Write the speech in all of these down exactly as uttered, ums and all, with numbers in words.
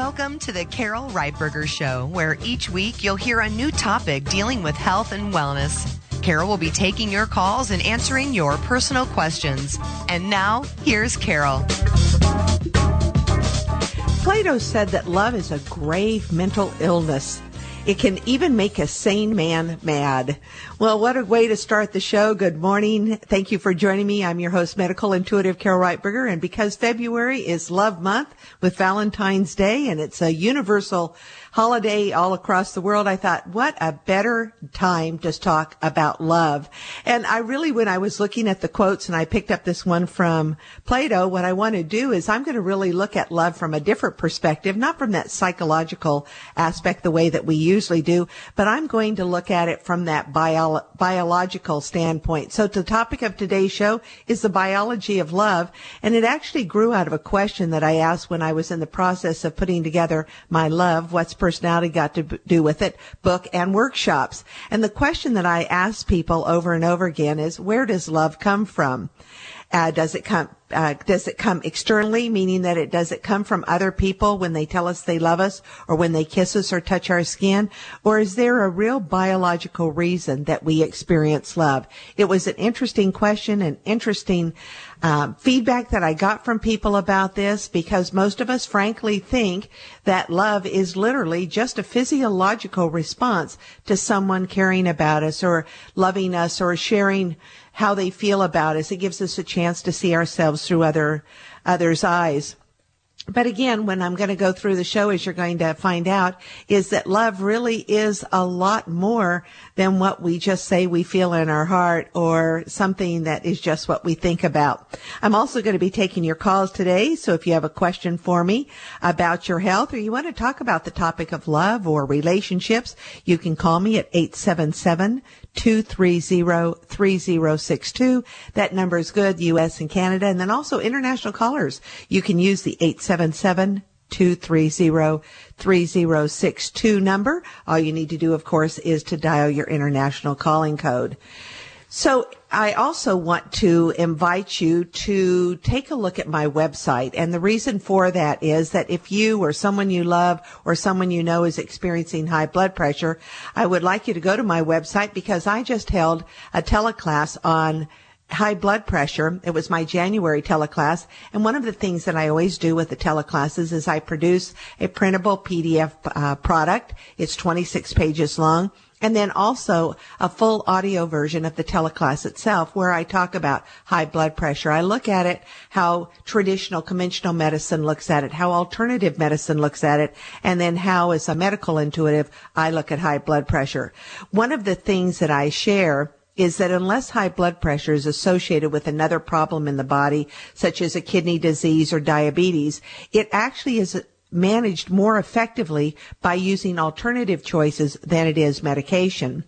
Welcome to the Carol Reitberger Show, where each week you'll hear a new topic dealing with health and wellness. Carol will be taking your calls and answering your personal questions. And now, here's Carol. Plato said that love is a grave mental illness. It can even make a sane man mad. Well, what a way to start the show. Good morning. Thank you for joining me. I'm your host, Medical Intuitive Carol Reitberger. And because February is Love Month with Valentine's Day, and it's a universal holiday all across the world, I thought, what a better time to talk about love. And I really, when I was looking at the quotes and I picked up this one from Plato, what I want to do is I'm going to really look at love from a different perspective, not from that psychological aspect the way that we usually do, but I'm going to look at it from that bio- biological standpoint. So the topic of today's show is the biology of love, and it actually grew out of a question that I asked when I was in the process of putting together my Love, What's Personality Got to Do with It book and workshops. And the question that I ask people over and over again is, where does love come from? Uh, does it come, uh, does it come externally, meaning that it, does it come from other people when they tell us they love us or when they kiss us or touch our skin? Or is there a real biological reason that we experience love? It was an interesting question, an interesting, um, feedback that I got from people about this, because most of us frankly think that love is literally just a physiological response to someone caring about us or loving us or sharing how they feel about us. It gives us a chance to see ourselves through other others' eyes. But again, when I'm going to go through the show, as you're going to find out, is that love really is a lot more than what we just say we feel in our heart or something that is just what we think about. I'm also going to be taking your calls today. So if you have a question for me about your health or you want to talk about the topic of love or relationships, you can call me at eight seven seven, two three zero, three zero six two. That number is good, U S and Canada. And then also international callers, you can use the eight seven seven, two three zero, three zero six two number. All you need to do, of course, is to dial your international calling code. So I also want to invite you to take a look at my website. And the reason for that is that if you or someone you love or someone you know is experiencing high blood pressure, I would like you to go to my website, because I just held a teleclass on high blood pressure. It was my January teleclass. And one of the things that I always do with the teleclasses is I produce a printable P D F uh, product. It's twenty-six pages long. And then also a full audio version of the teleclass itself, where I talk about high blood pressure. I look at it, how traditional conventional medicine looks at it, how alternative medicine looks at it, and then how, as a medical intuitive, I look at high blood pressure. One of the things that I share is that unless high blood pressure is associated with another problem in the body, such as a kidney disease or diabetes, it actually is managed more effectively by using alternative choices than it is medication.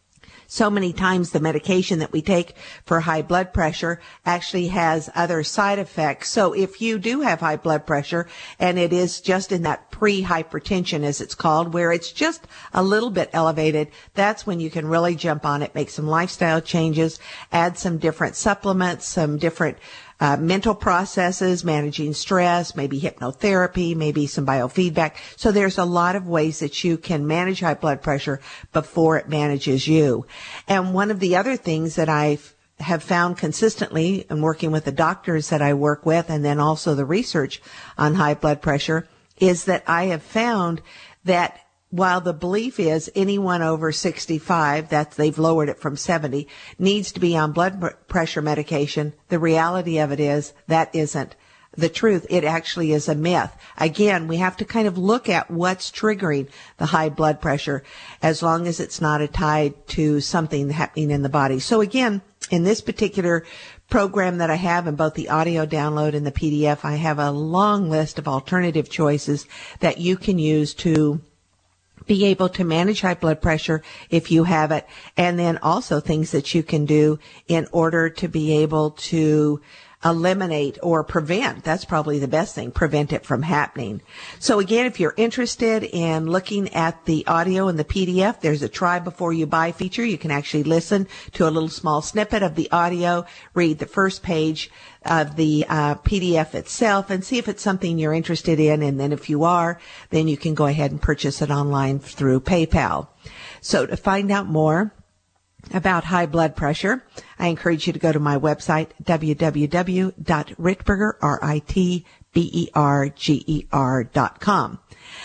So many times the medication that we take for high blood pressure actually has other side effects. So if you do have high blood pressure and it is just in that pre-hypertension, as it's called, where it's just a little bit elevated, that's when you can really jump on it, make some lifestyle changes, add some different supplements, some different Uh, mental processes, managing stress, maybe hypnotherapy, maybe some biofeedback. So there's a lot of ways that you can manage high blood pressure before it manages you. And one of the other things that I have found consistently in working with the doctors that I work with, and then also the research on high blood pressure, is that I have found that while the belief is anyone over sixty-five, that they've lowered it from seventy, needs to be on blood pressure medication, the reality of it is that isn't the truth. It actually is a myth. Again, we have to kind of look at what's triggering the high blood pressure, as long as it's not tied to something happening in the body. So again, in this particular program that I have in both the audio download and the P D F, I have a long list of alternative choices that you can use to be able to manage high blood pressure if you have it, and then also things that you can do in order to be able to eliminate or prevent. That's probably the best thing, prevent it from happening. So again, if you're interested in looking at the audio and the P D F, there's a try before you buy feature. You can actually listen to a little small snippet of the audio, read the first page of the uh, P D F itself, and see if it's something you're interested in. And then if you are, then you can go ahead and purchase it online through PayPal. So to find out more about high blood pressure, I encourage you to go to my website, w w w dot ritberger, R I T B E R G E R dot com.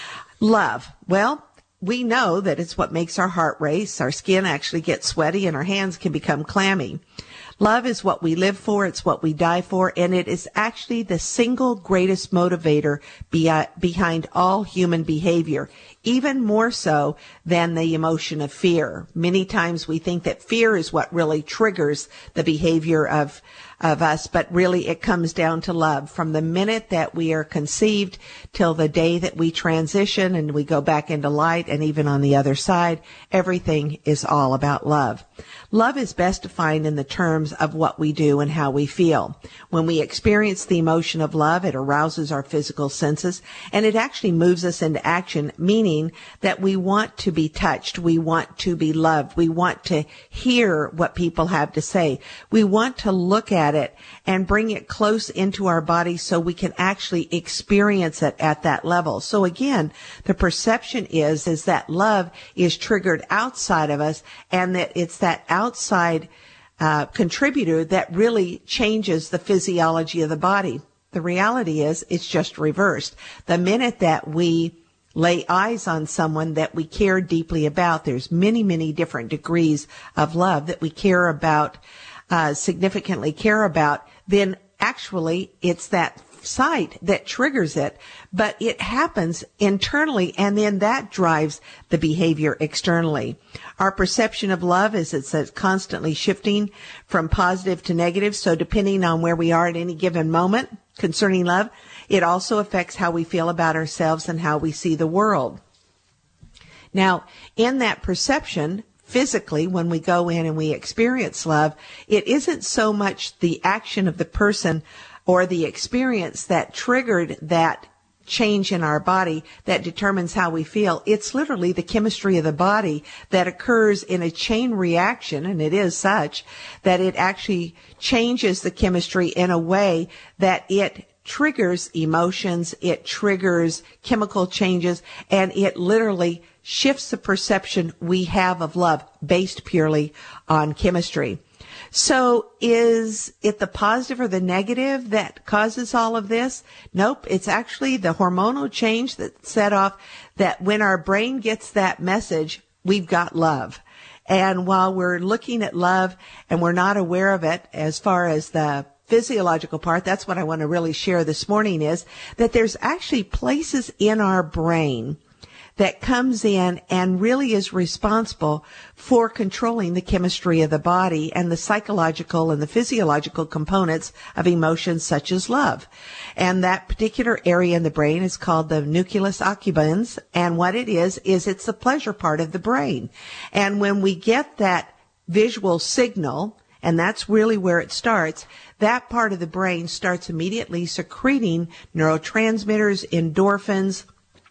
Love. Well, we know that it's what makes our heart race, our skin actually gets sweaty, and our hands can become clammy. Love is what we live for, it's what we die for, and it is actually the single greatest motivator be- behind all human behavior, even more so than the emotion of fear. Many times we think that fear is what really triggers the behavior of of us, but really it comes down to love. From the minute that we are conceived till the day that we transition and we go back into light, and even on the other side, everything is all about love. Love is best defined in the terms of what we do and how we feel. When we experience the emotion of love, it arouses our physical senses, and it actually moves us into action, meaning that we want to be touched, we want to be loved, we want to hear what people have to say, we want to look at it and bring it close into our body so we can actually experience it at that level. So again, the perception is, is that love is triggered outside of us, and that it's that outside uh, contributor that really changes the physiology of the body. The reality is it's just reversed. The minute that we lay eyes on someone that we care deeply about, there's many, many different degrees of love that we care about, uh, significantly care about, then actually it's that sight that triggers it, but it happens internally, and then that drives the behavior externally. Our perception of love is it's constantly shifting from positive to negative, so depending on where we are at any given moment concerning love, it also affects how we feel about ourselves and how we see the world. Now, in that perception, physically, when we go in and we experience love, it isn't so much the action of the person or the experience that triggered that change in our body that determines how we feel. It's literally the chemistry of the body that occurs in a chain reaction, and it is such that it actually changes the chemistry in a way that it triggers emotions, it triggers chemical changes, and it literally shifts the perception we have of love based purely on chemistry. So is it the positive or the negative that causes all of this? Nope. It's actually the hormonal change that set off that when our brain gets that message, we've got love. And while we're looking at love and we're not aware of it as far as the physiological part, that's what I want to really share this morning, is that there's actually places in our brain that comes in and really is responsible for controlling the chemistry of the body and the psychological and the physiological components of emotions such as love. And that particular area in the brain is called the nucleus accumbens, and what it is, is it's the pleasure part of the brain. And when we get that visual signal, and that's really where it starts, that part of the brain starts immediately secreting neurotransmitters, endorphins.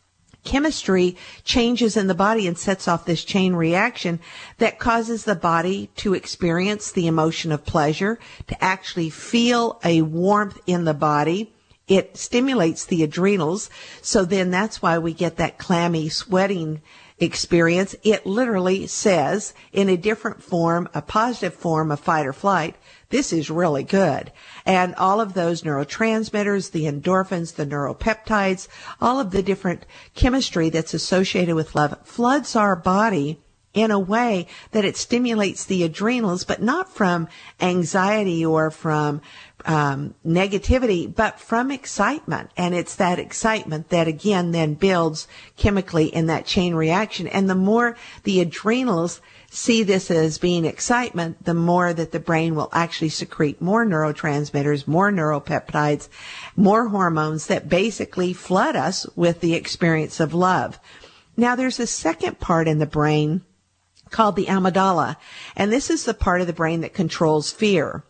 Chemistry changes in the body and sets off this chain reaction that causes the body to experience the emotion of pleasure, to actually feel a warmth in the body. It stimulates the adrenals, so then that's why we get that clammy, sweating experience. It literally says, in a different form, a positive form of fight or flight, this is really good. And all of those neurotransmitters, the endorphins, the neuropeptides, all of the different chemistry that's associated with love floods our body in a way that it stimulates the adrenals, but not from anxiety or from um, negativity, but from excitement. And it's that excitement that again then builds chemically in that chain reaction. And the more the adrenals see this as being excitement, the more that the brain will actually secrete more neurotransmitters, more neuropeptides, more hormones that basically flood us with the experience of love. Now there's a second part in the brain called the amygdala, and this is the part of the brain that controls fear.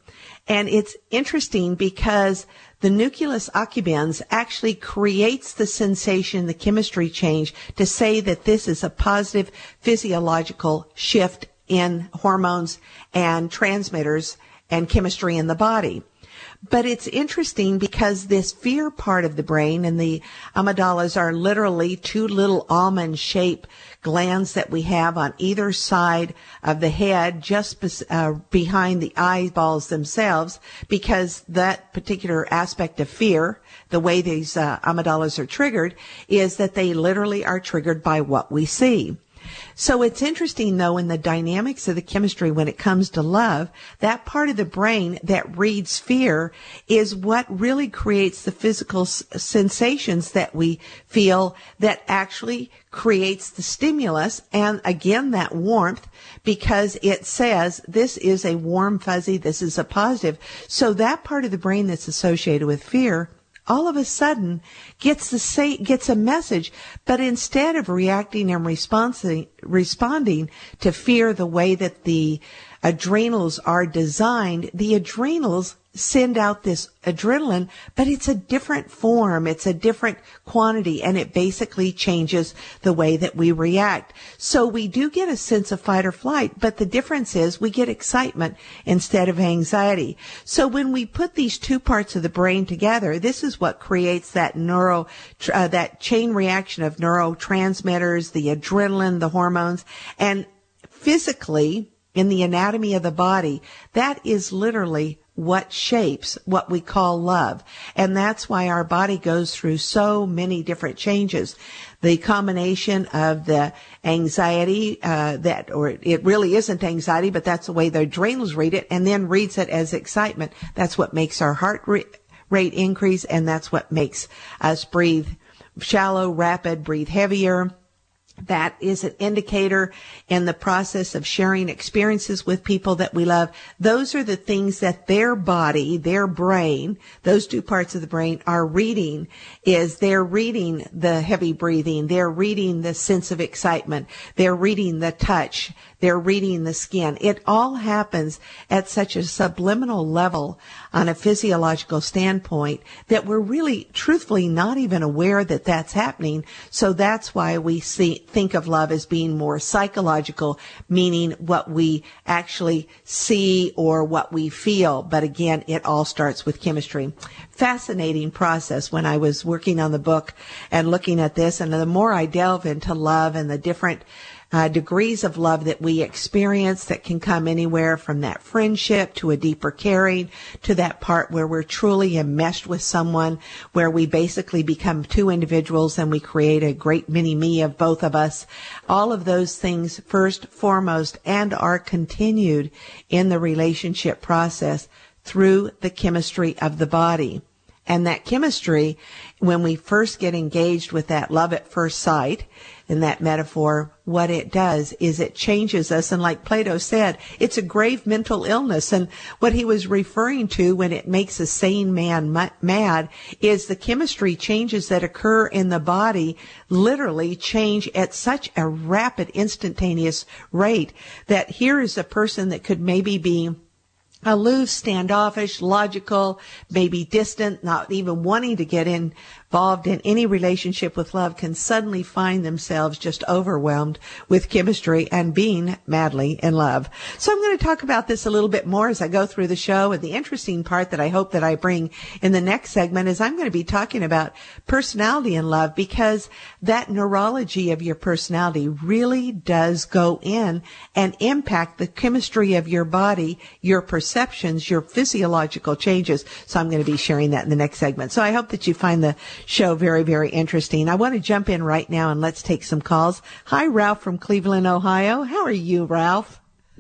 And it's interesting because the nucleus accumbens actually creates the sensation, the chemistry change, to say that this is a positive physiological shift in hormones and transmitters and chemistry in the body. But it's interesting because this fear part of the brain, and the amygdalas are literally two little almond-shaped glands that we have on either side of the head, just bes- uh, behind the eyeballs themselves, because that particular aspect of fear, the way these uh, amygdalas are triggered, is that they literally are triggered by what we see. So it's interesting, though, in the dynamics of the chemistry when it comes to love, that part of the brain that reads fear is what really creates the physical s- sensations that we feel, that actually creates the stimulus, and again, that warmth, because it says this is a warm fuzzy, this is a positive. So that part of the brain that's associated with fear all of a sudden gets the say, gets a message, but instead of reacting and responding, responding to fear the way that the adrenals are designed, the adrenals send out this adrenaline, but it's a different form, it's a different quantity, and it basically changes the way that we react. So we do get a sense of fight or flight, but the difference is we get excitement instead of anxiety. So when we put these two parts of the brain together, this is what creates that neuro, uh, that chain reaction of neurotransmitters, the adrenaline, the hormones, and physically, in the anatomy of the body, that is literally what shapes what we call love. And that's why our body goes through so many different changes. The combination of the anxiety, uh, that, or it really isn't anxiety, but that's the way the adrenals read it, and then reads it as excitement. That's what makes our heart re- rate increase, and that's what makes us breathe shallow, rapid, breathe heavier. That is an indicator in the process of sharing experiences with people that we love. Those are the things that their body, their brain, those two parts of the brain are reading, is they're reading the heavy breathing, they're reading the sense of excitement, they're reading the touch, they're reading the skin. It all happens at such a subliminal level on a physiological standpoint that we're really, truthfully, not even aware that that's happening. So that's why we see, think of love as being more psychological, meaning what we actually see or what we feel. But again, it all starts with chemistry. Fascinating process when I was working on the book and looking at this. And the more I delve into love and the different Uh, degrees of love that we experience, that can come anywhere from that friendship to a deeper caring to that part where we're truly enmeshed with someone, where we basically become two individuals and we create a great mini me of both of us. All of those things first, foremost, and are continued in the relationship process through the chemistry of the body. And that chemistry, when we first get engaged with that love at first sight, in that metaphor, what it does is it changes us. And like Plato said, it's a grave mental illness. And what he was referring to when it makes a sane man mad is the chemistry changes that occur in the body literally change at such a rapid, instantaneous rate that here is a person that could maybe be aloof, standoffish, logical, maybe distant, not even wanting to get involved in any relationship with love, can suddenly find themselves just overwhelmed with chemistry and being madly in love. So I'm going to talk about this a little bit more as I go through the show. And the interesting part that I hope that I bring in the next segment is I'm going to be talking about personality in love, because that neurology of your personality really does go in and impact the chemistry of your body, your perception, Perceptions, your physiological changes. So I'm going to be sharing that in the next segment. So I hope that you find the show very, very interesting. I want to jump in right now and let's take some calls. Hi, Ralph from Cleveland, Ohio. How are you, Ralph?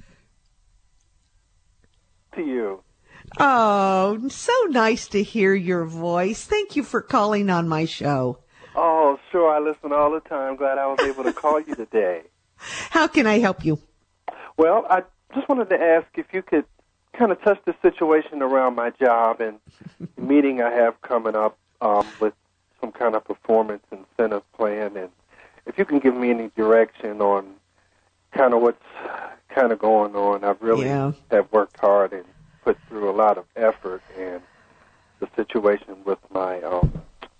To you. Oh, so nice to hear your voice. Thank you for calling on my show. Oh, sure. I listen all the time. Glad I was able to call you today. How can I help you? Well, I just wanted to ask if you could kind of touch the situation around my job and the meeting I have coming up um, with some kind of performance incentive plan, and if you can give me any direction on kind of what's kind of going on. I've really yeah. have worked hard and put through a lot of situation with my um,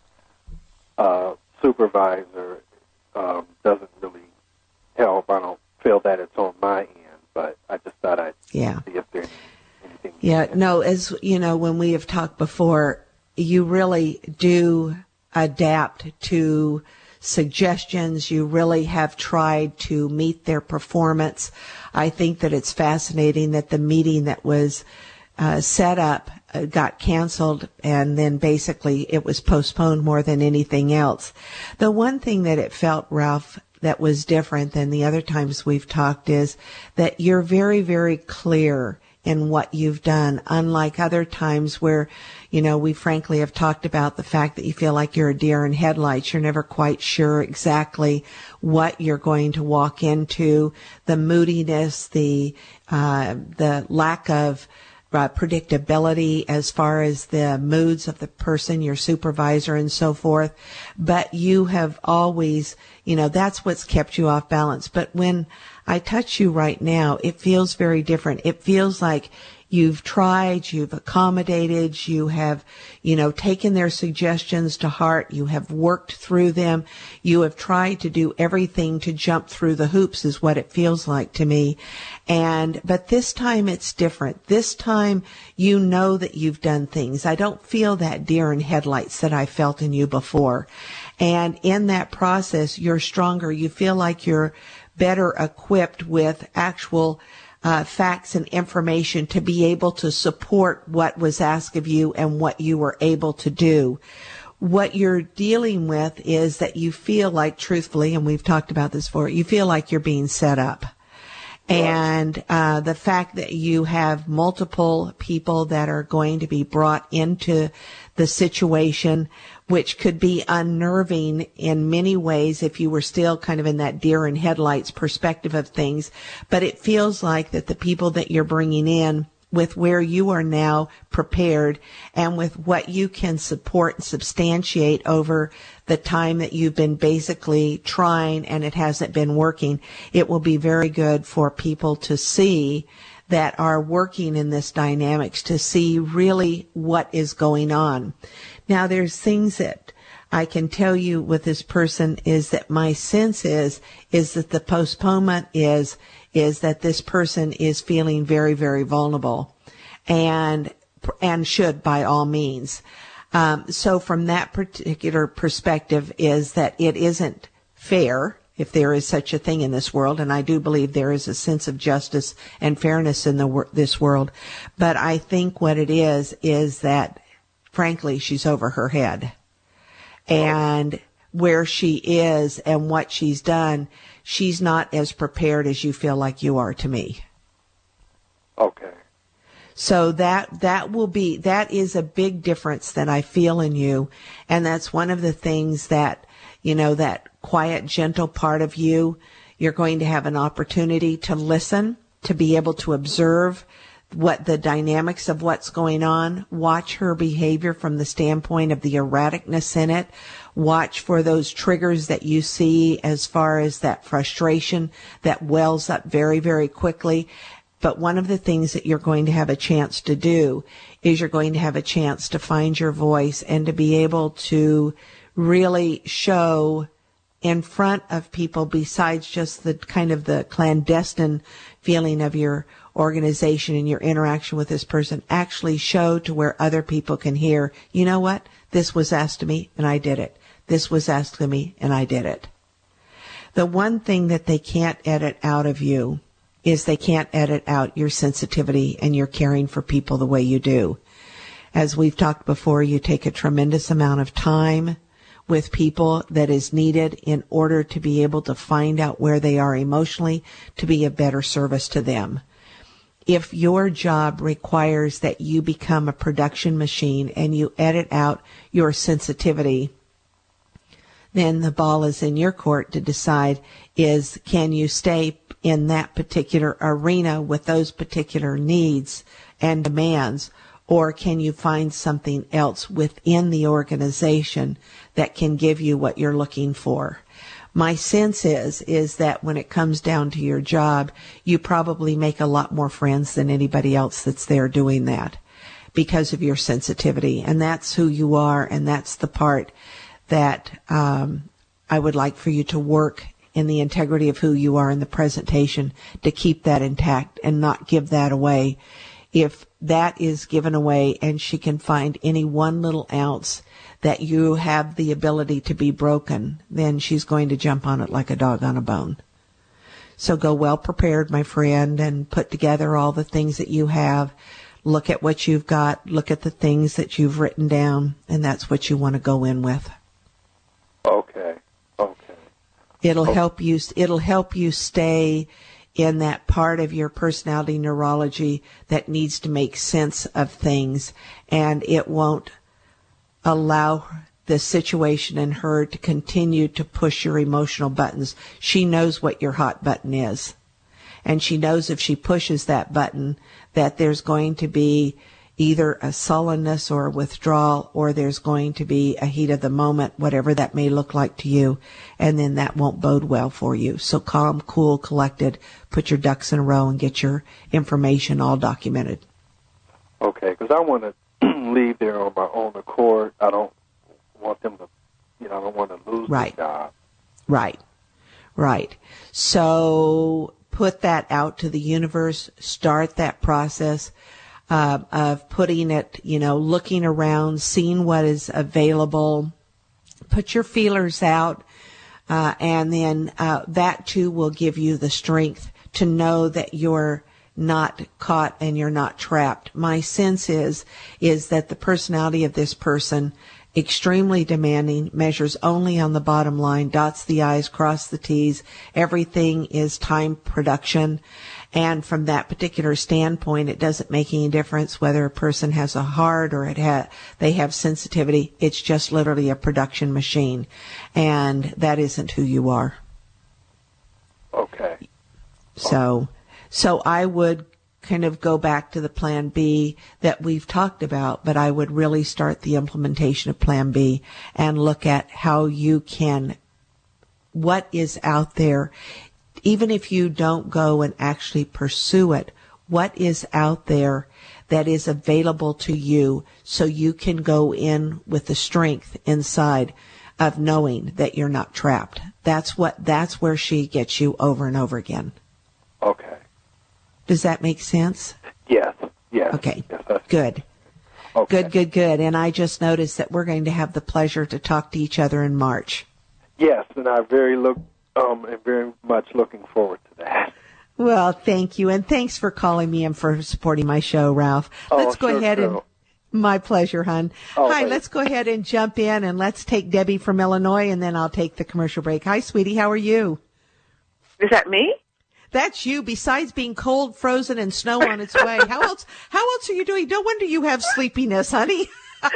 uh, supervisor um, doesn't really help. I don't feel that it's on my end, but I just thought I'd yeah. see if there's anything. Yeah, no, as you know, when we have talked before, you really do adapt to suggestions. You really have tried to meet their performance. I think that it's fascinating that the meeting that was uh, set up uh, got canceled, and then basically it was postponed more than anything else. The one thing that it felt, Ralph, that was different than the other times we've talked is that you're very, very clear in what you've done, unlike other times where, you know, we frankly have talked about the fact that you feel like you're a deer in headlights. You're never quite sure exactly what you're going to walk into, the moodiness, the, uh, the lack of uh, predictability as far as the moods of the person, your supervisor and so forth. But you have always, you know, that's what's kept you off balance. But when I touch you right now, it feels very different. It feels like you've tried, you've accommodated, you have, you know, taken their suggestions to heart, you have worked through them, you have tried to do everything to jump through the hoops is what it feels like to me. And, but this time it's different. This time you know that you've done things. I don't feel that deer in headlights that I felt in you before. And in that process, you're stronger. You feel like you're better equipped with actual uh, facts and information to be able to support what was asked of you and what you were able to do. What you're dealing with is that you feel like, truthfully, and we've talked about this before, you feel like you're being set up. And uh, the fact that you have multiple people that are going to be brought into the situation, which could be unnerving in many ways if you were still kind of in that deer in headlights perspective of things. But it feels like that the people that you're bringing in, with where you are now prepared and with what you can support and substantiate over the time that you've been basically trying and it hasn't been working, it will be very good for people to see that are working in this dynamics, to see really what is going on. Now, there's things that I can tell you with this person is that my sense is, is that the postponement is, is that this person is feeling very, very vulnerable and, and should by all means. Um, so from that particular perspective is that it isn't fair, if there is such a thing in this world, and I do believe there is a sense of justice and fairness in the this world. But I think what it is, is that, frankly, she's over her head. And where she is and what she's done, she's not as prepared as you feel like you are to me. Okay. So that, that will be, that is a big difference that I feel in you. And that's one of the things that, you know, that quiet, gentle part of you, you're going to have an opportunity to listen, to be able to observe what the dynamics of what's going on. Watch her behavior from the standpoint of the erraticness in it. Watch for those triggers that you see as far as that frustration that wells up very, very quickly. But one of the things that you're going to have a chance to do is you're going to have a chance to find your voice and to be able to really show in front of people, besides just the kind of the clandestine feeling of your organization and your interaction with this person, actually show to where other people can hear, you know what, this was asked of me and I did it. This was asked of me and I did it. The one thing that they can't edit out of you is they can't edit out your sensitivity and your caring for people the way you do. As we've talked before, you take a tremendous amount of time with people that is needed in order to be able to find out where they are emotionally, to be a better service to them. If your job requires that you become a production machine and you edit out your sensitivity, then the ball is in your court to decide is, can you stay in that particular arena with those particular needs and demands, or can you find something else within the organization that can give you what you're looking for? My sense is, is that when it comes down to your job, you probably make a lot more friends than anybody else that's there doing that. because of your sensitivity. And that's who you are, and that's the part that um, I would like for you to work in the integrity of who you are in the presentation, to keep that intact and not give that away. If that is given away and she can find any one little ounce that you have the ability to be broken, then she's going to jump on it like a dog on a bone. So go well prepared, my friend, and put together all the things that you have. Look at what you've got. Look at the things that you've written down, and that's what you want to go in with. Okay. Okay. It'll okay. help you. It'll help you stay in that part of your personality neurology that needs to make sense of things, and it won't allow the situation in her to continue to push your emotional buttons. She knows what your hot button is, and she knows if she pushes that button that there's going to be either a sullenness or a withdrawal, or there's going to be a heat of the moment, whatever that may look like to you, and then that won't bode well for you. So calm, cool, collected, put your ducks in a row and get your information all documented. Okay, because I want to leave there on my own accord. I don't want them to, you know, I don't want to lose right. the job. Right, right. So put that out to the universe, start that process. Uh, of putting it, you know, looking around, seeing what is available, put your feelers out, uh, and then uh, that too will give you the strength to know that you're not caught and you're not trapped. My sense is, is that the personality of this person, extremely demanding, measures only on the bottom line, dots the I's, cross the T's, everything is time production. And from that particular standpoint, it doesn't make any difference whether a person has a heart or it ha- they have sensitivity. It's just literally a production machine. And that isn't who you are. Okay. So, so I would kind of go back to the plan B that we've talked about, but I would really start the implementation of plan B and look at how you can, what is out there. Even if you don't go and actually pursue it, what is out there that is available to you so you can go in with the strength inside of knowing that you're not trapped. That's what, that's where she gets you over and over again. Okay. Does that make sense? Yes. Yes. Okay. Yes, good. Okay. Good, good, good. And I just noticed that we're going to have the pleasure to talk to each other in March. Yes, and I very look um am very much looking forward to that. Well, thank you, and thanks for calling me and for supporting my show, Ralph. Oh, let's go sure, ahead sure. and my pleasure, hon. Oh, Hi, thanks. let's go ahead and jump in, and let's take Debbie from Illinois, and then I'll take the commercial break. Hi, sweetie, how are you? Is that me? That's you. Besides being cold, frozen, and snow on its way, how else? How else are you doing? No wonder you have sleepiness, honey.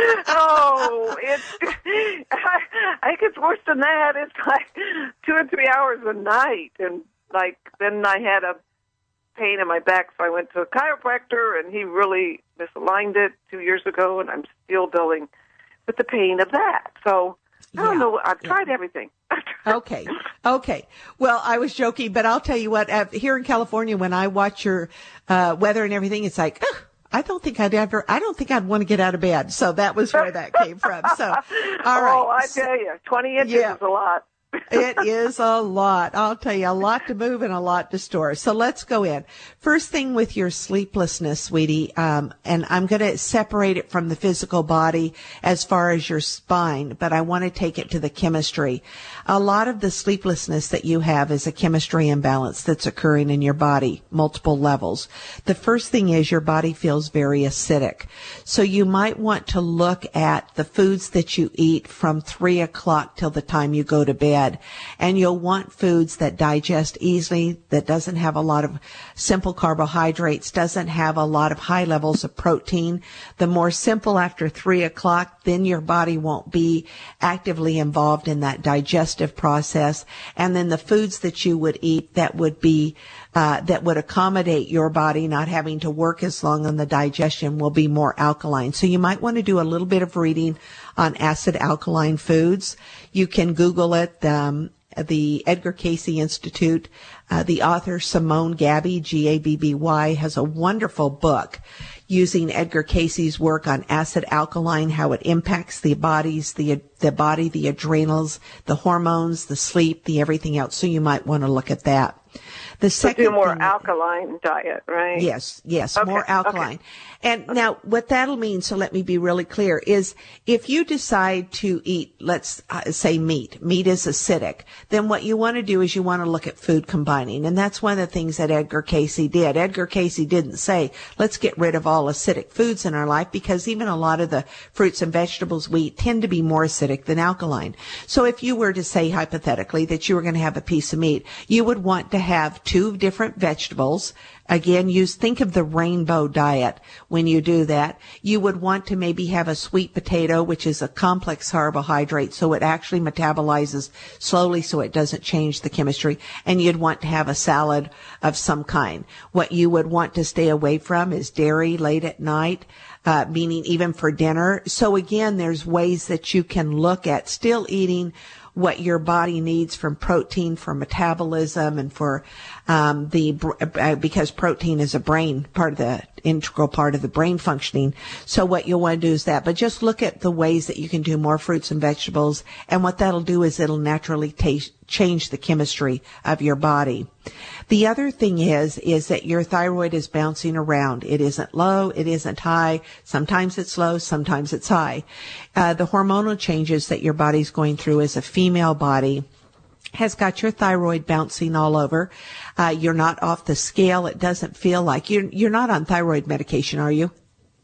Oh, it's, I, I think it's worse than that. It's like two or three hours a night. And like, then I had a pain in my back, so I went to a chiropractor, and he really misaligned it two years ago, and I'm still dealing with the pain of that. So I don't Yeah, know. I've yeah. tried everything. Okay. Okay. Well, I was joking, but I'll tell you what, uh, here in California, when I watch your uh, weather and everything, it's like, ugh, I don't think I'd ever, I don't think I'd want to get out of bed. So that was where that came from. So, all right. Oh, I tell you, twenty inches Yeah. is a lot. It is a lot. I'll tell you, a lot to move and a lot to store. So let's go in. First thing with your sleeplessness, sweetie, um, and I'm going to separate it from the physical body as far as your spine, but I want to take it to the chemistry. A lot of the sleeplessness that you have is a chemistry imbalance that's occurring in your body, multiple levels. The first thing is your body feels very acidic. So you might want to look at the foods that you eat from three o'clock till the time you go to bed. And you'll want foods that digest easily, that doesn't have a lot of simple carbohydrates, doesn't have a lot of high levels of protein. The more simple after three o'clock, then your body won't be actively involved in that digestive process. And then the foods that you would eat that would be Uh, that would accommodate your body not having to work as long on the digestion will be more alkaline. So you might want to do a little bit of reading on acid alkaline foods. You can Google it. Um, the Edgar Cayce Institute Uh, the author Simone Gabby, G A B B Y, has a wonderful book using Edgar Cayce's work on acid alkaline, how it impacts the bodies, the the body, the adrenals, the hormones, the sleep, the everything else. So you might want to look at that. The second so do more thing, alkaline diet, right? Yes, yes, okay, more alkaline. Okay. And okay. now what that'll mean, so let me be really clear, is if you decide to eat, let's uh, say meat, meat is acidic, then what you want to do is you want to look at food combining. And that's one of the things that Edgar Cayce did. Edgar Cayce didn't say, let's get rid of all acidic foods in our life, because even a lot of the fruits and vegetables we eat tend to be more acidic than alkaline. So if you were to say hypothetically that you were going to have a piece of meat, you would want to have two different vegetables. Again, use, think of the rainbow diet when you do that. You would want to maybe have a sweet potato, which is a complex carbohydrate, so it actually metabolizes slowly so it doesn't change the chemistry. And you'd want to have a salad of some kind. What you would want to stay away from is dairy late at night, uh, meaning even for dinner. So again, there's ways that you can look at still eating what your body needs from protein for metabolism and for um, the uh, because protein is a brain part of the integral part of the brain functioning. So what you'll want to do is that, but just look at the ways that you can do more fruits and vegetables, and what that'll do is it'll naturally taste, change the chemistry of your body. The other thing is, is that your thyroid is bouncing around. It isn't low, it isn't high. Sometimes it's low, sometimes it's high. Uh, the hormonal changes that your body's going through as a female body has got your thyroid bouncing all over. Uh, you're not off the scale. It doesn't feel like you're, you're not on thyroid medication, are you?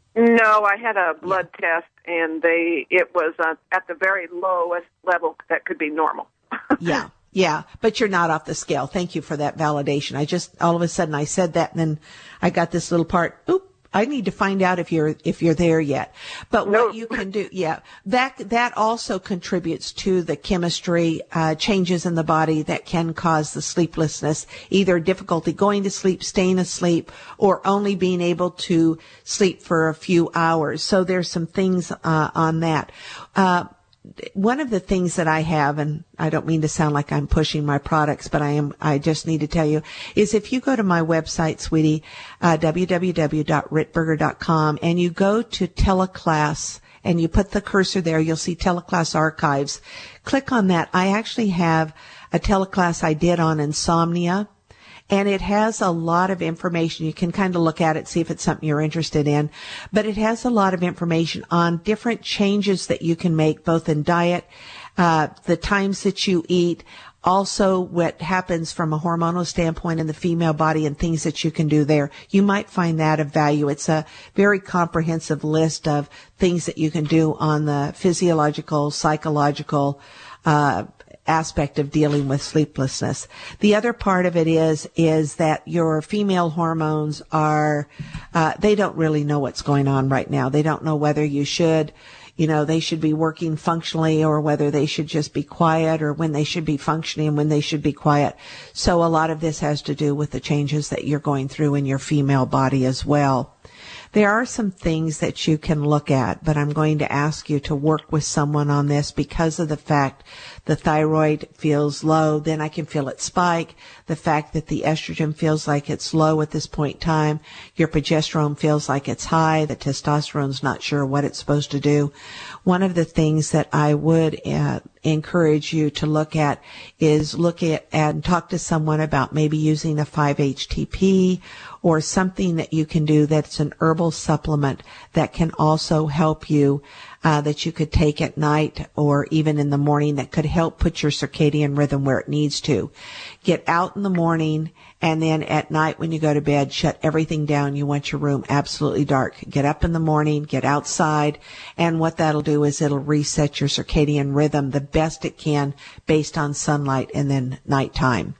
No, I had a blood yeah. test, and they it was uh, at the very lowest level that could be normal. Yeah. Yeah, but you're not off the scale. Thank you for that validation. I just, all of a sudden I said that, and then I got this little part, oop, I need to find out if you're, if you're there yet. But no. what you can do, yeah, that, that also contributes to the chemistry, uh, changes in the body that can cause the sleeplessness, either difficulty going to sleep, staying asleep, or only being able to sleep for a few hours. So there's some things, uh, on that. Uh, One of the things that I have, and I don't mean to sound like I'm pushing my products, but I am, I just need to tell you, is if you go to my website, sweetie, uh, w w w dot ritberger dot com, and you go to teleclass, and you put the cursor there, you'll see teleclass archives. Click on that. I actually have a teleclass I did on insomnia. And it has a lot of information. You can kind of look at it, see if it's something you're interested in. But it has a lot of information on different changes that you can make, both in diet, uh, the times that you eat, also what happens from a hormonal standpoint in the female body and things that you can do there. You might find that of value. It's a very comprehensive list of things that you can do on the physiological, psychological, uh, aspect of dealing with sleeplessness. The other part of it is, is that your female hormones are, uh, they don't really know what's going on right now. They don't know whether you should, you know, they should be working functionally, or whether they should just be quiet, or when they should be functioning and when they should be quiet. So a lot of this has to do with the changes that you're going through in your female body as well. There are some things that you can look at, but I'm going to ask you to work with someone on this because of the fact the thyroid feels low, then I can feel it spike. The fact that the estrogen feels like it's low at this point in time, your progesterone feels like it's high, the testosterone's not sure what it's supposed to do. One of the things that I would uh, encourage you to look at is look at and talk to someone about maybe using a five H T P or something that you can do that's an herbal supplement that can also help you, uh, that you could take at night or even in the morning, that could help put your circadian rhythm where it needs to. Get out in the morning, and then at night when you go to bed, shut everything down. You want your room absolutely dark. Get up in the morning, get outside, and what that'll do is it'll reset your circadian rhythm the best it can based on sunlight and then nighttime.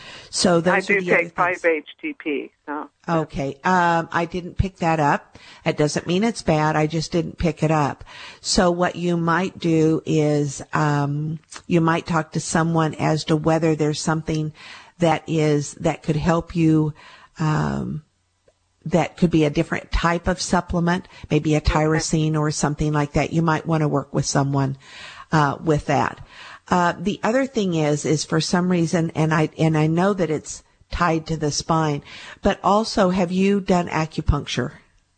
So those I do are the take five H T P. So. Okay. Um, I didn't pick that up. That doesn't mean it's bad. I just didn't pick it up. So what you might do is, um, you might talk to someone as to whether there's something that is, that could help you, um, that could be a different type of supplement, maybe a tyrosine or something like that. You might want to work with someone, uh, with that. Uh, the other thing is, is for some reason, and I, and I know that it's tied to the spine. But also, have you done acupuncture?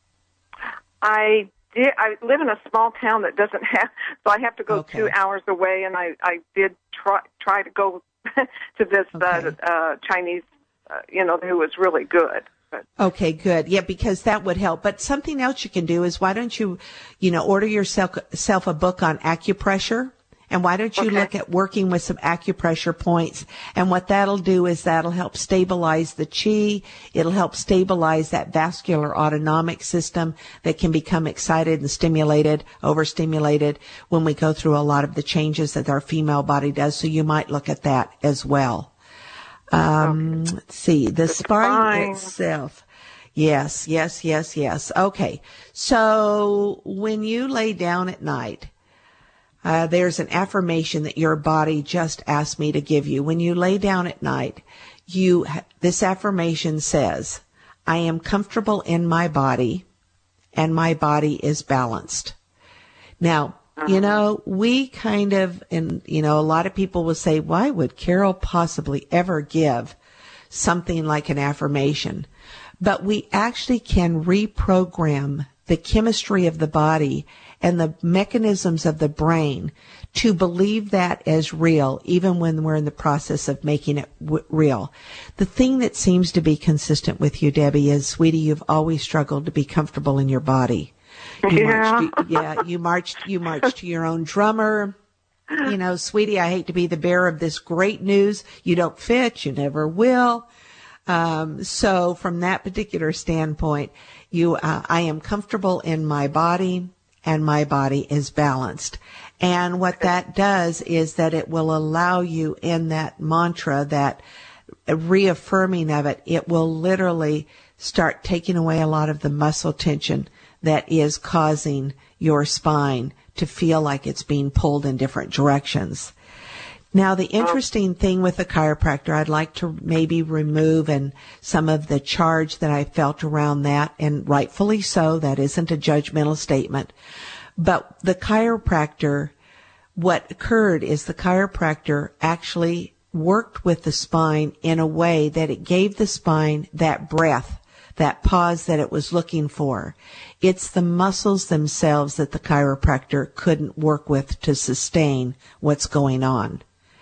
I did. I live in a small town that doesn't have, so I have to go Okay. two hours away. And I, I did try try to go to this Okay. uh, uh, Chinese, uh, you know, who was really good. But, Okay, good. Yeah, because that would help. But something else you can do is why don't you, you know, order yourself self a book on acupressure? And why don't you Okay. look at working with some acupressure points? And what that'll do is that'll help stabilize the chi. It'll help stabilize that vascular autonomic system that can become excited and stimulated, overstimulated when we go through a lot of the changes that our female body does. So you might look at that as well. Um, Okay. let's see, the, The spine spine. itself. Yes, yes, yes, yes. Okay. So when you lay down at night, uh, there's an affirmation that your body just asked me to give you. When you lay down at night, you, this affirmation says, I am comfortable in my body and my body is balanced. Now, you know, we kind of, and, you know, a lot of people will say, why would Carol possibly ever give something like an affirmation? But we actually can reprogram the chemistry of the body and the mechanisms of the brain to believe that as real, even when we're in the process of making it w- real. The thing that seems to be consistent with you, Debbie, is, sweetie, you've always struggled to be comfortable in your body. You Yeah. marched, you, yeah, you marched, you marched to your own drummer. You know, sweetie, I hate to be the bearer of this great news. You don't fit. You never will. Um, so from that particular standpoint, you, uh, I am comfortable in my body and my body is balanced. And what that does is that it will allow you in that mantra, that reaffirming of it, it will literally start taking away a lot of the muscle tension that is causing your spine to feel like it's being pulled in different directions. Now, the interesting thing with the chiropractor, I'd like to maybe remove and some of the charge that I felt around that, and rightfully so, that isn't a judgmental statement. But the chiropractor, what occurred is the chiropractor actually worked with the spine in a way that it gave the spine that breath, that pause that it was looking for. It's the muscles themselves that the chiropractor couldn't work with to sustain what's going on.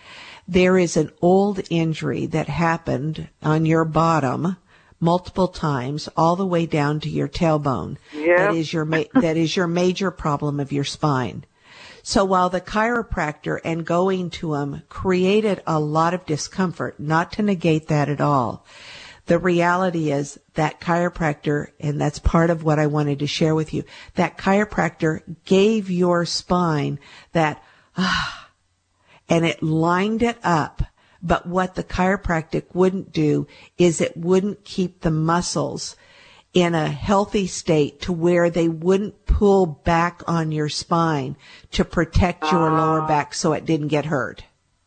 There is an old injury that happened on your bottom multiple times, all the way down to your tailbone. Yep. That is your ma- that is your major problem of your spine. So while the chiropractor and going to him created a lot of discomfort, not to negate that at all, the reality is that chiropractor, and that's part of what I wanted to share with you, that chiropractor gave your spine that, ah, and it lined it up. But what the chiropractic wouldn't do is it wouldn't keep the muscles in a healthy state to where they wouldn't pull back on your spine to protect your lower back so it didn't get hurt.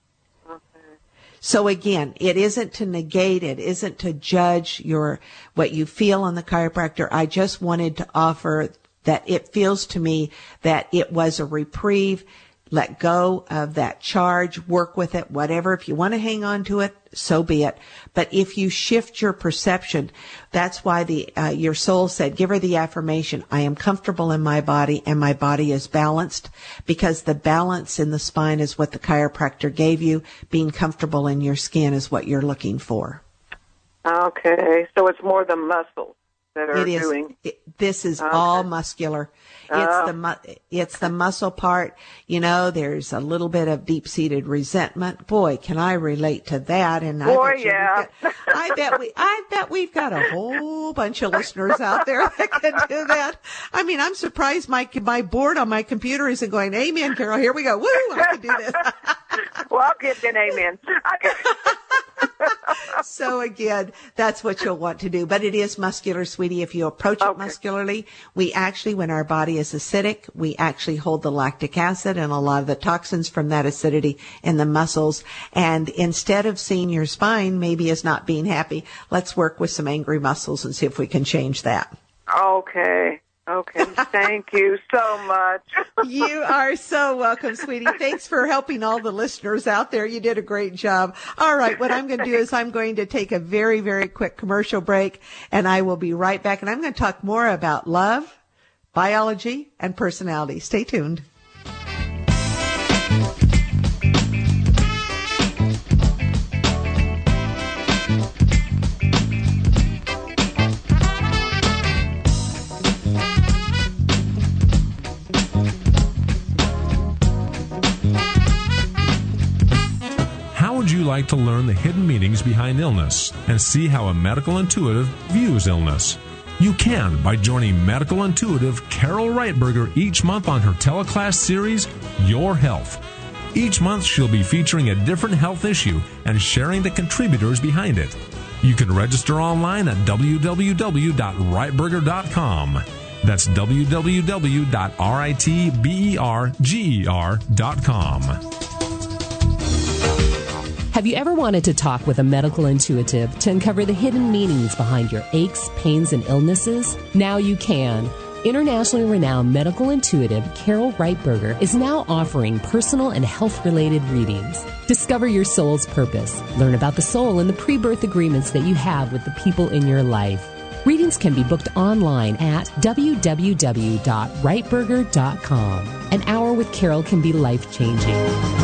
So again, it isn't to negate, it isn't to judge your, what you feel on the chiropractor. I just wanted to offer that it feels to me that it was a reprieve. Let go of that charge, work with it, whatever. If you want to hang on to it, so be it. But if you shift your perception, that's why the uh, your soul said, give her the affirmation, I am comfortable in my body and my body is balanced, because the balance in the spine is what the chiropractor gave you. Being comfortable in your skin is what you're looking for. Okay, so it's more the muscles that are It is. doing. It, this is Okay. all muscular. It's Oh. the mu- it's the muscle part. You know, there's a little bit of deep-seated resentment. Boy, can I relate to that? And I Boy, bet you yeah. we've got, I bet we I bet we've got a whole bunch of listeners out there that can do that. I mean, I'm surprised my my board on my computer isn't going, "Amen, Carol. Here we go. Woo! I can do this." Well, I'll give you an amen. So again, that's what you'll want to do. But it is muscular, sweetie. If you approach it Okay. muscularly, we actually, when our body is acidic, we actually hold the lactic acid and a lot of the toxins from that acidity in the muscles. And instead of seeing your spine maybe as not being happy, let's work with some angry muscles and see if we can change that. Okay. Okay, thank you so much. You are so welcome, sweetie. Thanks for helping all the listeners out there. You did a great job. All right, what I'm going to do is I'm going to take a very, very quick commercial break, and I will be right back. And I'm going to talk more about love, biology, and personality. Stay tuned. Would you like to learn the hidden meanings behind illness and see how a medical intuitive views illness? You can by joining medical intuitive Carol Reitberger each month on her teleclass series, Your Health. Each month she'll be featuring a different health issue and sharing the contributors behind it. You can register online at w w w dot reitberger dot com. That's w w w dot reitberger dot com. Have you ever wanted to talk with a medical intuitive to uncover the hidden meanings behind your aches, pains, and illnesses? Now you can. Internationally renowned medical intuitive Carol Reitberger is now offering personal and health-related readings. Discover your soul's purpose. Learn about the soul and the pre-birth agreements that you have with the people in your life. Readings can be booked online at w w w dot reitberger dot com. An hour with Carol can be life-changing.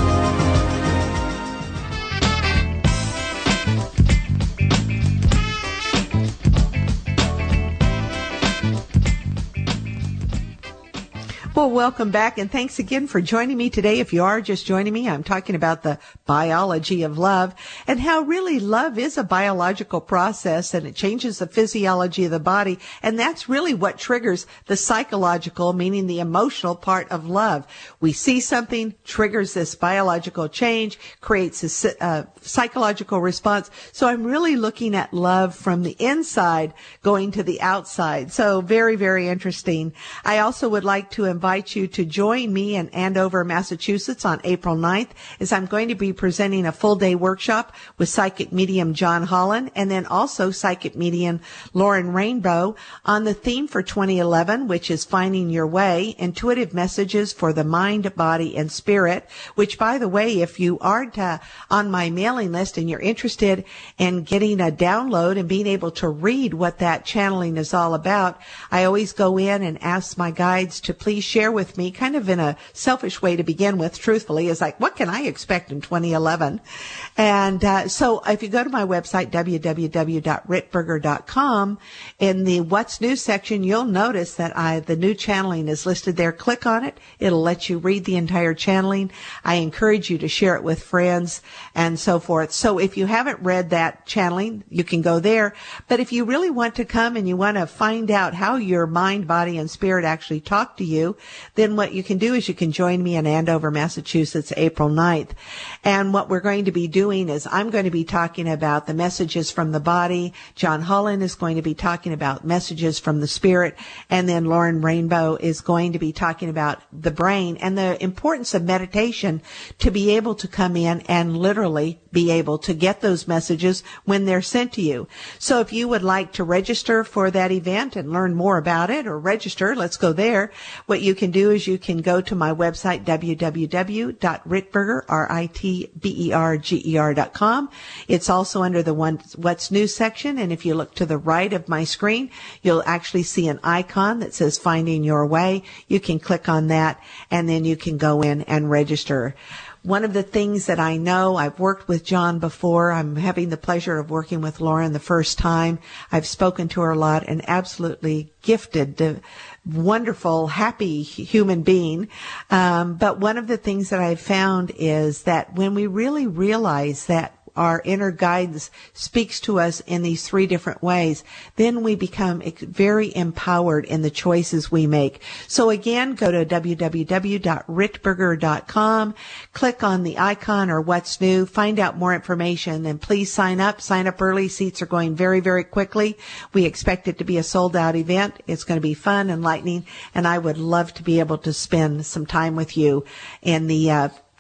Well, welcome back, and thanks again for joining me today. If you are just joining me, I'm talking about the biology of love and how really love is a biological process, and it changes the physiology of the body, and that's really what triggers the psychological, meaning the emotional part of love. We see something, triggers this biological change, creates a uh, psychological response. So I'm really looking at love from the inside going to the outside. So very, very interesting. I also would like to invite invite you to join me in Andover, Massachusetts on April ninth, as I'm going to be presenting a full-day workshop with psychic medium John Holland and then also psychic medium Lauren Rainbow on the theme for twenty eleven, which is Finding Your Way, Intuitive Messages for the Mind, Body, and Spirit, which, by the way, if you aren't uh, on my mailing list and you're interested in getting a download and being able to read what that channeling is all about, I always go in and ask my guides to please share with me, kind of in a selfish way to begin with, truthfully, is like, what can I expect in twenty eleven? And uh, so if you go to my website, w w w dot reitberger dot com, in the What's New section, you'll notice that I, the new channeling is listed there. Click on it. It'll let you read the entire channeling. I encourage you to share it with friends and so forth. So if you haven't read that channeling, you can go there. But if you really want to come and you want to find out how your mind, body, and spirit actually talk to you, then what you can do is you can join me in Andover, Massachusetts, April ninth. And what we're going to be doing is I'm going to be talking about the messages from the body. John Holland is going to be talking about messages from the spirit. And then Lauren Rainbow is going to be talking about the brain and the importance of meditation to be able to come in and literally be able to get those messages when they're sent to you. So if you would like to register for that event and learn more about it, or register, let's go there. What you can do is you can go to my website, w w w dot reitberger, R I T B E R G E R dot com. It's also under the one, What's New section. And if you look to the right of my screen, you'll actually see an icon that says Finding Your Way. You can click on that and then you can go in and register. One of the things that I know, I've worked with John before. I'm having the pleasure of working with Lauren the first time. I've spoken to her a lot, and absolutely gifted, wonderful, happy human being. Um, but one of the things that I've found is that when we really realize that our inner guidance speaks to us in these three different ways, then we become very empowered in the choices we make. So again, go to w w w dot reitberger dot com, click on the icon or What's New, find out more information, and please sign up. Sign up early. Seats are going very, very quickly. We expect it to be a sold-out event. It's going to be fun, enlightening, and I would love to be able to spend some time with you in the uh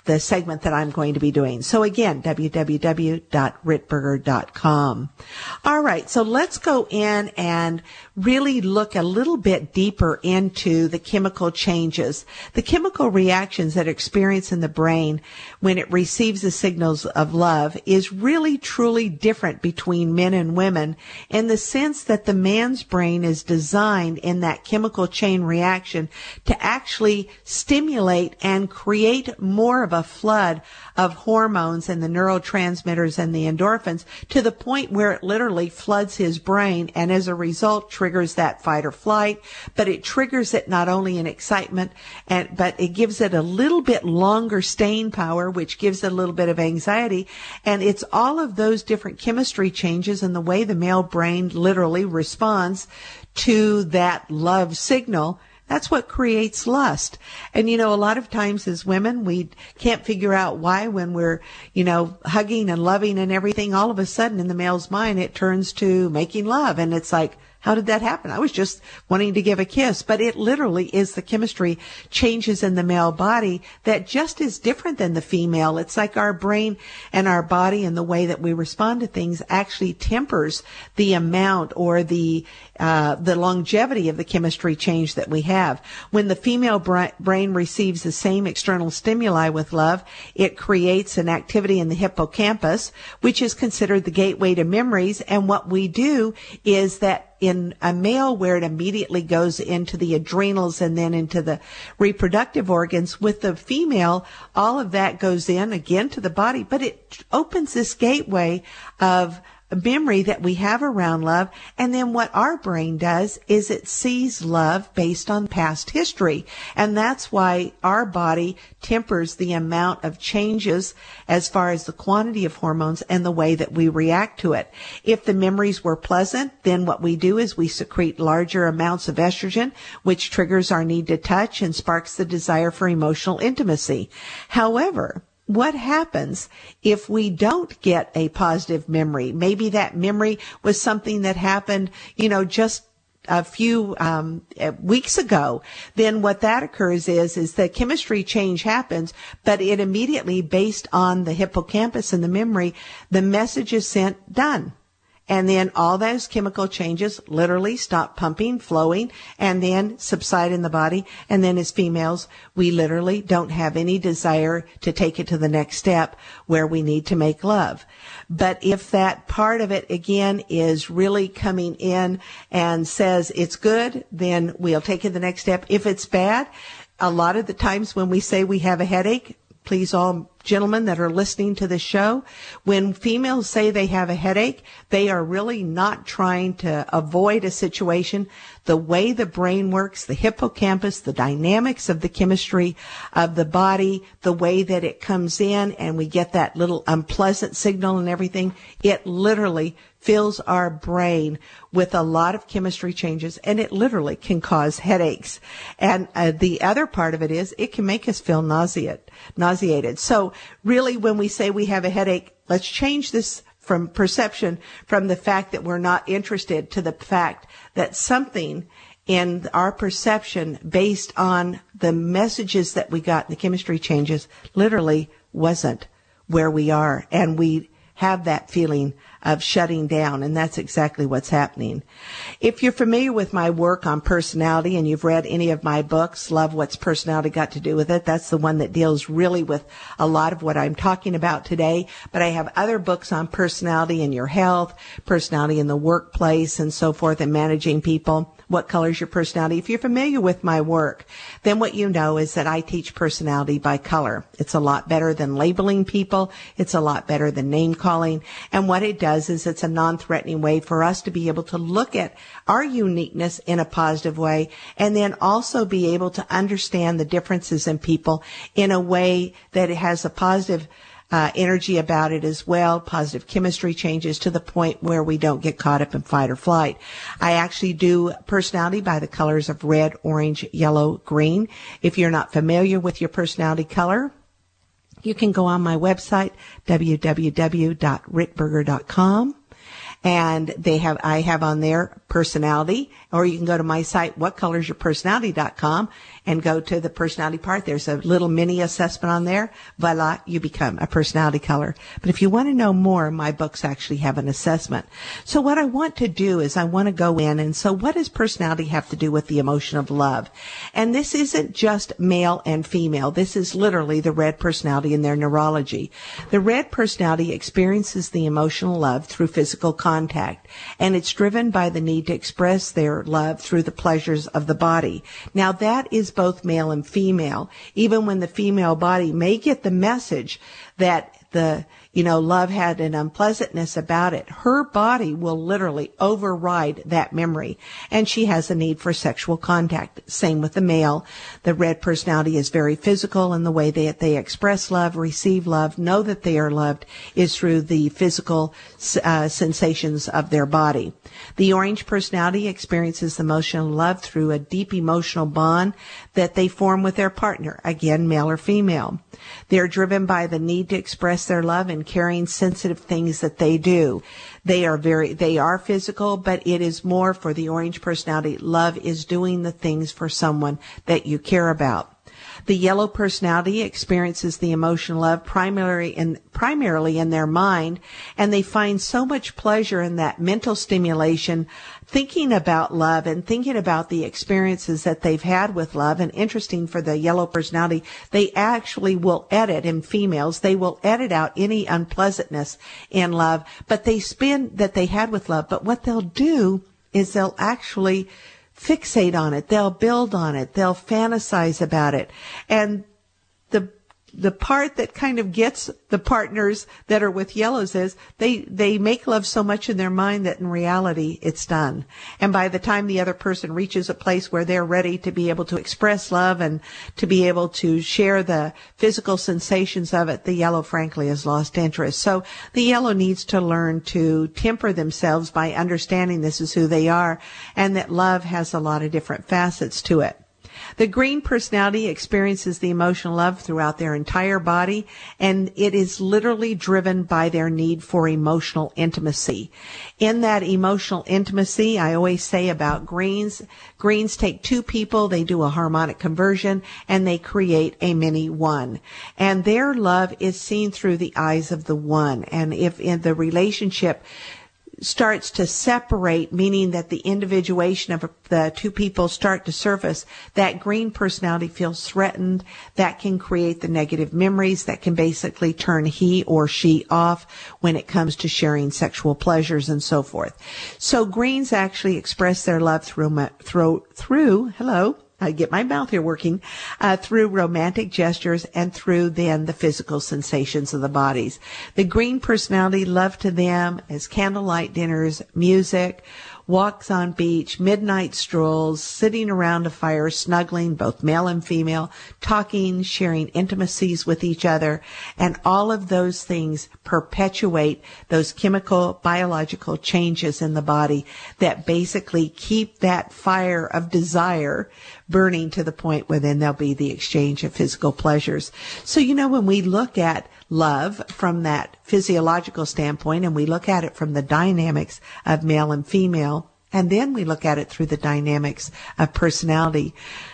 the segment that I'm going to be doing. So again, w w w dot ritberger dot com. All right, so let's go in and really look a little bit deeper into the chemical changes, the chemical reactions that are experienced in the brain when it receives the signals of love is really truly different between men and women in the sense that the man's brain is designed in that chemical chain reaction to actually stimulate and create more of a flood of hormones and the neurotransmitters and the endorphins to the point where it literally floods his brain and as a result triggers that fight or flight, but it triggers it not only in excitement, and but it gives it a little bit longer staying power, which gives it a little bit of anxiety, and it's all of those different chemistry changes in the way the male brain literally responds to that love signal. That's what creates lust. And, you know, a lot of times as women, we can't figure out why when we're, you know, hugging and loving and everything, all of a sudden in the male's mind, it turns to making love. And it's like, how did that happen? I was just wanting to give a kiss, but it literally is the chemistry changes in the male body that just is different than the female. It's like our brain and our body and the way that we respond to things actually tempers the amount or the uh the longevity of the chemistry change that we have. When the female bra- brain receives the same external stimuli with love, it creates an activity in the hippocampus, which is considered the gateway to memories. And what we do is that in a male where it immediately goes into the adrenals and then into the reproductive organs, with the female, all of that goes in again to the body, but it opens this gateway of memory that we have around love. And then what our brain does is it sees love based on past history. And that's why our body tempers the amount of changes as far as the quantity of hormones and the way that we react to it. If the memories were pleasant, then what we do is we secrete larger amounts of estrogen, which triggers our need to touch and sparks the desire for emotional intimacy. However, what happens if we don't get a positive memory? Maybe that memory was something that happened, you know, just a few um weeks ago. Then what that occurs is is the chemistry change happens, but it immediately, based on the hippocampus and the memory, the message is sent, done. And then all those chemical changes literally stop pumping, flowing, and then subside in the body. And then as females, we literally don't have any desire to take it to the next step where we need to make love. But if that part of it, again, is really coming in and says it's good, then we'll take it to the next step. If it's bad, a lot of the times when we say we have a headache, please, all gentlemen that are listening to the show, when females say they have a headache, they are really not trying to avoid a situation. The way the brain works, the hippocampus, the dynamics of the chemistry of the body, the way that it comes in and we get that little unpleasant signal and everything, it literally fills our brain with a lot of chemistry changes, and it literally can cause headaches. And uh, the other part of it is it can make us feel nauseate, nauseated. So really, when we say we have a headache, let's change this from perception, from the fact that we're not interested, to the fact that something in our perception based on the messages that we got, the chemistry changes, literally wasn't where we are. And we have that feeling of shutting down, and that's exactly what's happening. If you're familiar with my work on personality and you've read any of my books, Love, What's Personality Got to Do with It? That's the one that deals really with a lot of what I'm talking about today. But I have other books on personality in your health, personality in the workplace, and so forth, and managing people. What colors your personality? If you're familiar with my work, then what you know is that I teach personality by color. It's a lot better than labeling people. It's a lot better than name calling. And what it does is it's a non-threatening way for us to be able to look at our uniqueness in a positive way, and then also be able to understand the differences in people in a way that it has a positive Uh, energy about it as well, positive chemistry changes to the point where we don't get caught up in fight or flight. I actually do personality by the colors of red, orange, yellow, green. If you're not familiar with your personality color, you can go on my website, w w w dot ritberger dot com. And they have, I have on there personality, or you can go to my site, what colors your personality dot com, and go to the personality part. There's a little mini assessment on there. Voila, you become a personality color. But if you want to know more, my books actually have an assessment. So what I want to do is I want to go in, and so what does personality have to do with the emotion of love? And this isn't just male and female. This is literally the red personality in their neurology. The red personality experiences the emotional love through physical contact, and it's driven by the need to express their love through the pleasures of the body. Now that is both male and female, even when the female body may get the message that the, you know, love had an unpleasantness about it. Her body will literally override that memory, and she has a need for sexual contact. Same with the male. The red personality is very physical, and the way that they express love, receive love, know that they are loved is through the physical uh, sensations of their body. The orange personality experiences emotional love through a deep emotional bond that they form with their partner, again, male or female. They're driven by the need to express their love and carrying sensitive things that they do. They are very, they are physical, but it is more for the orange personality. Love is doing the things for someone that you care about. The yellow personality experiences the emotional love primarily in, primarily in their mind, and they find so much pleasure in that mental stimulation, thinking about love and thinking about the experiences that they've had with love. And interesting for the yellow personality, they actually will edit, in females, they will edit out any unpleasantness in love, but they spin that they had with love. But what they'll do is they'll actually fixate on it. They'll build on it. They'll fantasize about it. And the the part that kind of gets the partners that are with yellows is they, they make love so much in their mind that in reality it's done. And by the time the other person reaches a place where they're ready to be able to express love and to be able to share the physical sensations of it, the yellow frankly has lost interest. So the yellow needs to learn to temper themselves by understanding this is who they are and that love has a lot of different facets to it. The green personality experiences the emotional love throughout their entire body, and it is literally driven by their need for emotional intimacy. In that emotional intimacy, I always say about greens, greens take two people, they do a harmonic conversion, and they create a mini one. And their love is seen through the eyes of the one. And if in the relationship starts to separate, meaning that the individuation of the two people start to surface, that green personality feels threatened. That can create the negative memories that can basically turn he or she off when it comes to sharing sexual pleasures and so forth. So greens actually express their love through, through, through, hello, I get my mouth here working, uh, through romantic gestures and through then the physical sensations of the bodies. The green personality, love to them is candlelight dinners, music, walks on beach, midnight strolls, sitting around a fire, snuggling, both male and female, talking, sharing intimacies with each other, and all of those things perpetuate those chemical, biological changes in the body that basically keep that fire of desire burning to the point where then there'll be the exchange of physical pleasures. So, you know, when we look at love from that physiological standpoint, and we look at it from the dynamics of male and female, and then we look at it through the dynamics of personality.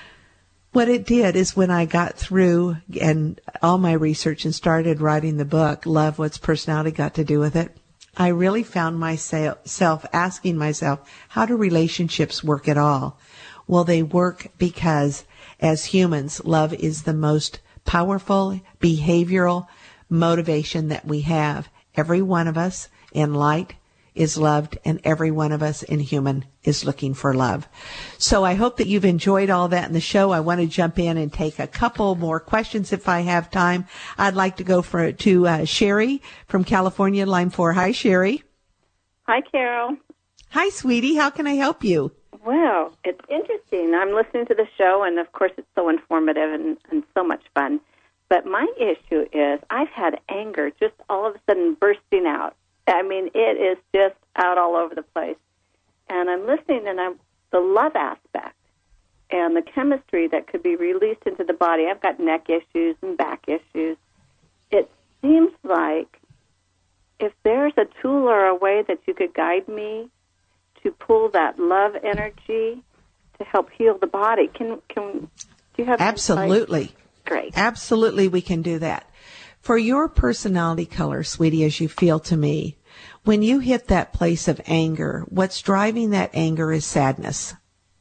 What it did is when I got through and all my research and started writing the book, Love, What's Personality Got to Do with It? I really found myself asking myself, how do relationships work at all? Well, they work because as humans, love is the most powerful behavioral motivation that we have. Every one of us in light is loved, and every one of us in human is looking for love. So I hope that you've enjoyed all that in the show. I want to jump in and take a couple more questions if I have time. I'd like to go for to uh, Sherry from California, line four. Hi, Sherry. Hi, Carol. Hi, sweetie. How can I help you? Well, it's interesting. I'm listening to the show, and of course it's so informative and, and so much fun. But my issue is I've had anger just all of a sudden bursting out. I mean, it is just out all over the place. And I'm listening, and I'm the love aspect and the chemistry that could be released into the body. I've got neck issues and back issues. It seems like if there's a tool or a way that you could guide me to pull that love energy to help heal the body. Can can do you have Absolutely. Advice? Great. Absolutely, we can do that. For your personality color, sweetie, as you feel to me, when you hit that place of anger, what's driving that anger is sadness.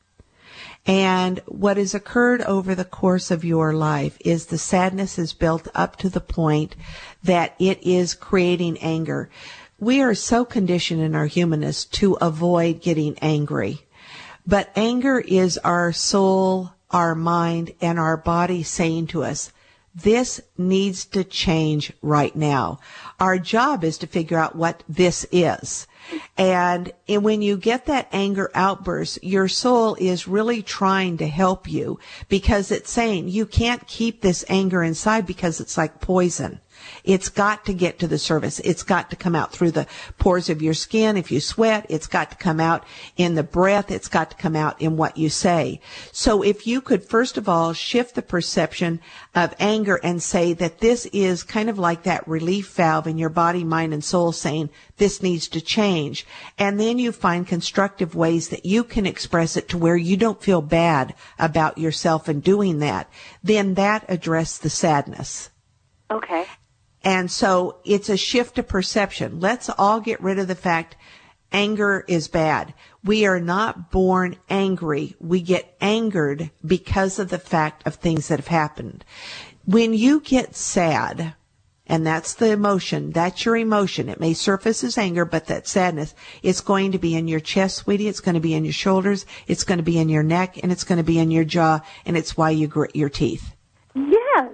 And what has occurred over the course of your life is the sadness is built up to the point that it is creating anger. We are so conditioned in our humanness to avoid getting angry. But anger is our soul, our mind, and our body saying to us, this needs to change right now. Our job is to figure out what this is. And when you get that anger outburst, your soul is really trying to help you because it's saying you can't keep this anger inside because it's like poison. It's got to get to the surface. It's got to come out through the pores of your skin. If you sweat, it's got to come out in the breath. It's got to come out in what you say. So if you could, first of all, shift the perception of anger and say that this is kind of like that relief valve in your body, mind, and soul saying this needs to change. And then you find constructive ways that you can express it to where you don't feel bad about yourself in doing that. Then that addresses the sadness. Okay. And so it's a shift of perception. Let's all get rid of the fact anger is bad. We are not born angry. We get angered because of the fact of things that have happened. When you get sad, and that's the emotion, that's your emotion. It may surface as anger, but that sadness, it's going to be in your chest, sweetie. It's going to be in your shoulders. It's going to be in your neck, and it's going to be in your jaw, and it's why you grit your teeth. Yes.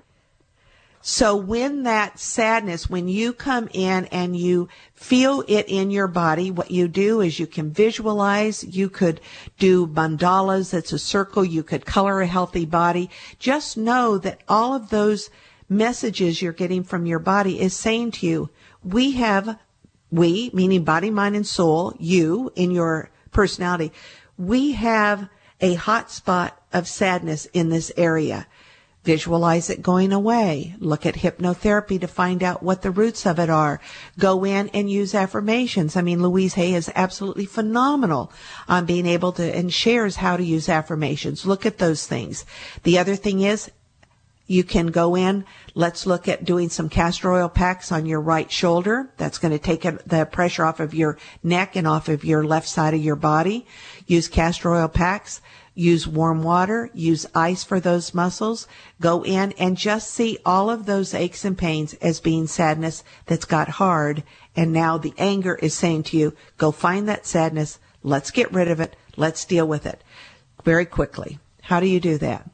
So when that sadness, when you come in and you feel it in your body, what you do is you can visualize, you could do mandalas, that's a circle, you could color a healthy body. Just know that all of those messages you're getting from your body is saying to you, we have, we, meaning body, mind, and soul, you in your personality, we have a hot spot of sadness in this area. Visualize it going away. Look at hypnotherapy to find out what the roots of it are. Go in and use affirmations. I mean, Louise Hay is absolutely phenomenal on being able to, and shares how to use affirmations. Look at those things. The other thing is, you can go in, let's look at doing some castor oil packs on your right shoulder. That's going to take the pressure off of your neck and off of your left side of your body. Use castor oil packs. Use warm water, use ice for those muscles, go in and just see all of those aches and pains as being sadness that's got hard. And now the anger is saying to you, go find that sadness, let's get rid of it, let's deal with it very quickly. How do you do that?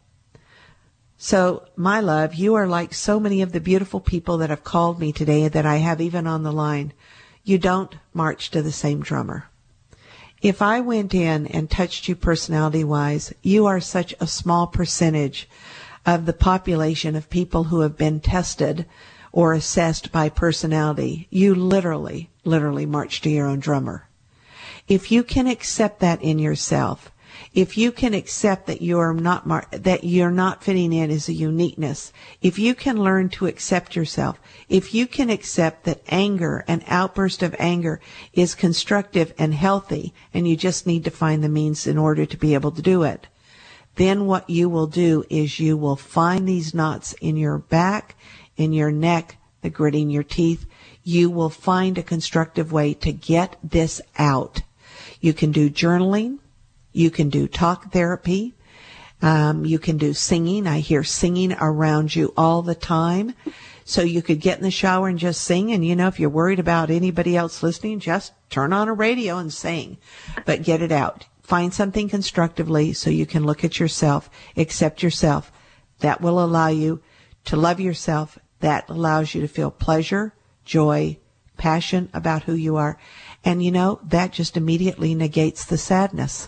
So, my love, you are like so many of the beautiful people that have called me today that I have even on the line. You don't march to the same drummer. If I went in and touched you personality-wise, you are such a small percentage of the population of people who have been tested or assessed by personality. You literally, literally march to your own drummer. If you can accept that in yourself, if you can accept that you're not mar- that you're not fitting in as a uniqueness, if you can learn to accept yourself, if you can accept that anger, an outburst of anger, is constructive and healthy, and you just need to find the means in order to be able to do it, then what you will do is you will find these knots in your back, in your neck, the gritting your teeth. You will find a constructive way to get this out. You can do journaling. You can do talk therapy. Um, you can do singing. I hear singing around you all the time. So you could get in the shower and just sing. And, you know, if you're worried about anybody else listening, just turn on a radio and sing. But get it out. Find something constructively so you can look at yourself, accept yourself. That will allow you to love yourself. That allows you to feel pleasure, joy, passion about who you are. And, you know, that just immediately negates the sadness.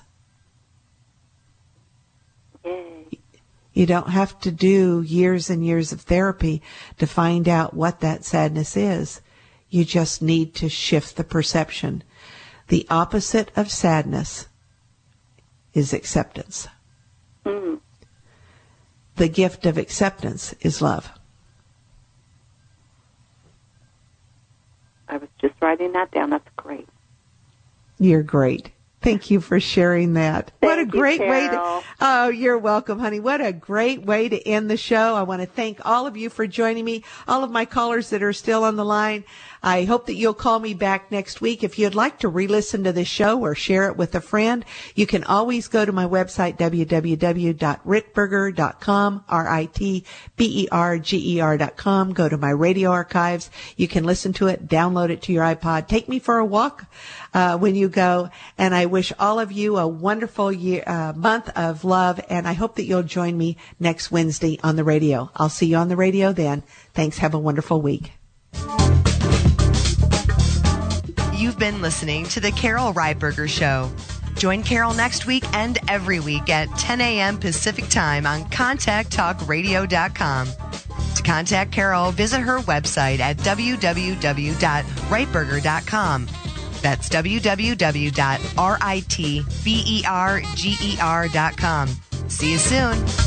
You don't have to do years and years of therapy to find out what that sadness is. You just need to shift the perception. The opposite of sadness is acceptance. Mm. The gift of acceptance is love. I was just writing that down. That's great. You're great. Thank you for sharing that. Thank what a great you, way to, oh, you're welcome, honey. What a great way to end the show. I want to thank all of you for joining me, all of my callers that are still on the line. I hope that you'll call me back next week. If you'd like to re-listen to the show or share it with a friend, you can always go to my website, w w w dot ritberger dot com, R I T B E R G E R dot com. Go to my radio archives. You can listen to it, download it to your iPod. Take me for a walk uh, when you go. And I wish all of you a wonderful year, uh, month of love, and I hope that you'll join me next Wednesday on the radio. I'll see you on the radio then. Thanks. Have a wonderful week. You've been listening to The Carol Reitberger Show. Join Carol next week and every week at ten a.m. Pacific Time on contact talk radio dot com. To contact Carol, visit her website at w w w dot reitberger dot com. That's w w w dot ritberger dot com. See you soon.